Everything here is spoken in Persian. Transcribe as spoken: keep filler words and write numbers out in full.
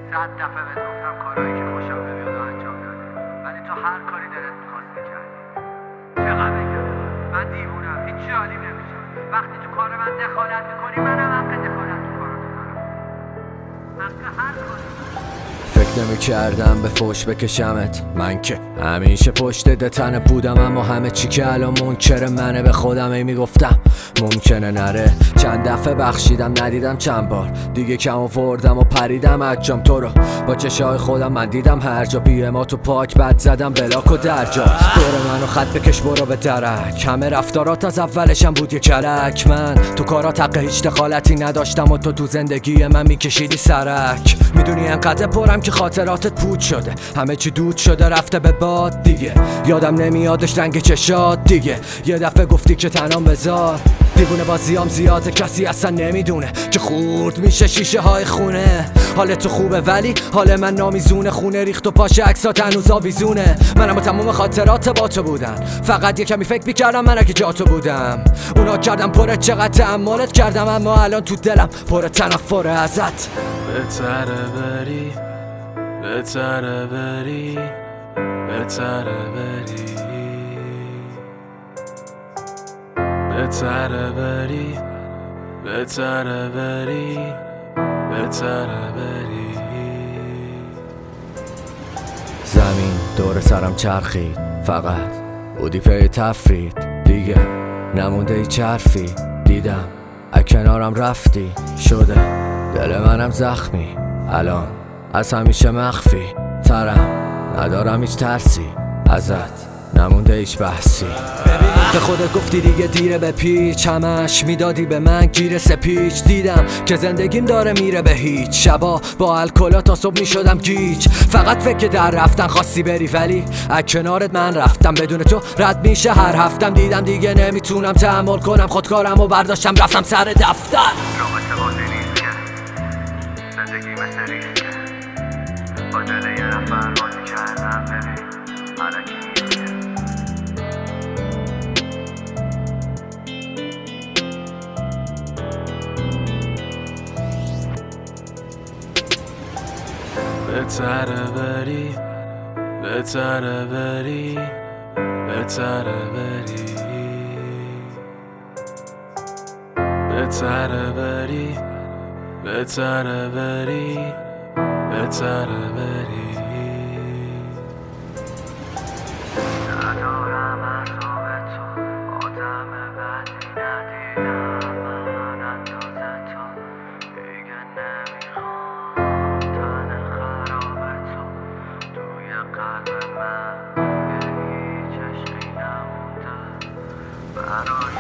صد دفعه بهت گفتم کارهایی که خوشم نمیاد و انجام دادی، ولی تو هر کاری دلت میخواست میکردی. چقدر بگم من دیوونم، هیچی حالیم نمیشه. وقتی تو کار من دخالت میکنی منم حق دخالت تو کاراتو دارم، حق هر کاری. فکر نمی کردم به فوش بکشمت، من که همیشه پشت دتنه بودم، اما همه چی که الان منکر منه به خودم ای میگفتم ممکنه نره. چند دفعه بخشیدم ندیدم، چند بار دیگه کم آوردم و پریدم از جام. تو رو با چشای خودم من دیدم هر جا، بی ما تو پاک بد زدم بلاک و درجا. دور منو خط بکش برو به درک، همه رفتارات از اولشم بود یه کلک. من تو کارات حق هیچ دخالتی نداشتم و تو تو زندگی من میکشیدی سرک. میدونی انقدر پرم که خاطراتت پود شده، همه چی دود شده رفته به باد دیگه. یادم نمیادش رنگ چشات دیگه، یه دفعه گفتی که تنام بذار. دیوونه بازیام زیاده، کسی اصلا نمیدونه که خورد میشه شیشه های خونه. حال تو خوبه ولی حال من نامیزونه، خونه ریخت و پاش عکسات هنوز آویزونه. منم با تموم خاطرات با تو بودن، فقط یه کمی فکر میکردم من اگه جا تو بودم. اونا کردم پره، چقدر تحملت کردم، اما الان تو دلم پر تنفره ازت. بهتره بری، بهتره بری، بهتره بری، بهتره بری، بهتره بری، بهتره بری. زمین دور سرم چرخید، فقط بودی پی تفرید دیگه، نمونده ای چرفی. دیدم از کنارم رفتی، شده دل منم زخمی، الان از همیشه مخفی ترم، ندارم هیچ ترسی ازت، نمونده هیچ بحثی. به خودت گفتی دیگه دیره به پیچ، همش میدادی به من گیر سپیچ. دیدم که زندگیم داره میره به هیچ، شبا با الکلا تا صبح میشدم گیج. فقط فکر در رفتن خواستی بری، ولی از کنارت من رفتم بدون تو رد میشه هر هفتم. دیدم دیگه نمیتونم تحمل کنم خودکارم و برداشتم رفتم سر دفتر. رابطه بازی نیست که، زندگی مثل ریسکه، با دل یه نفر بازی کردم ببین علکی نیست. بهتره بری، بهتره بری، بهتره بری، بهتره بری، بهتره بری، بهتره بری. ندارم اعصاب تو، آدم بدی ندیدم من اندازه تو، دیگه نمیخوام تن خراب تو توی قلب من، یه هیچ عشقی نمونده برای